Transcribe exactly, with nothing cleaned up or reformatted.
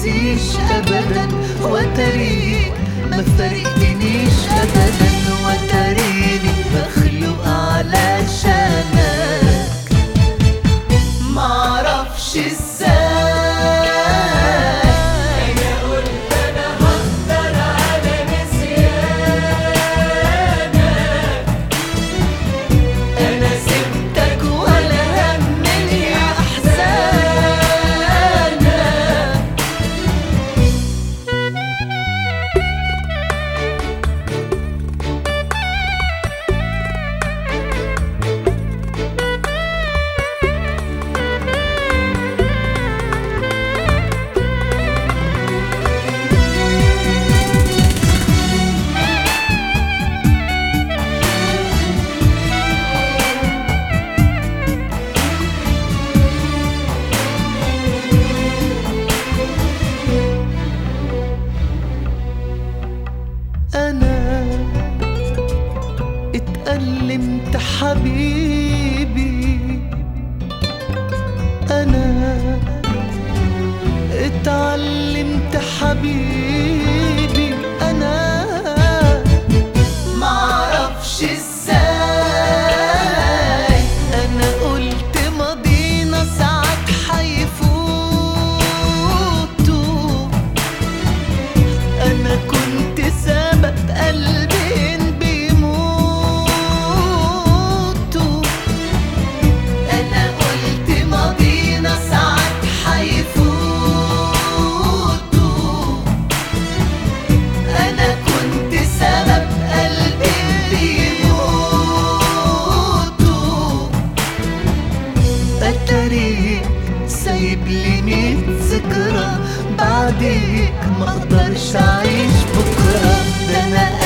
نسيش ابدا، وتريك ما فرقتنيش ابدا، وتريني مخلوق علشانك. معرفش ازاي انا قلت انا هقدر على نسيانك، انا سبتك ولا همني احزانك. أنا اتألمت حبيبي، أنا اتعلمت حبيبي، أنا معرفش ازاي. أنا قلت ماضينا ساعات حيفوتوا، أنا كنت سبب قلبين بيموتوا، أنا قلت ماضينا ساعات حيفوتوا، أنا كنت سبب قلبين بيموتوا. أتاريك سايب لي ميت ذكرى، بعديك مقدرش أعيش بكرة، ده أنا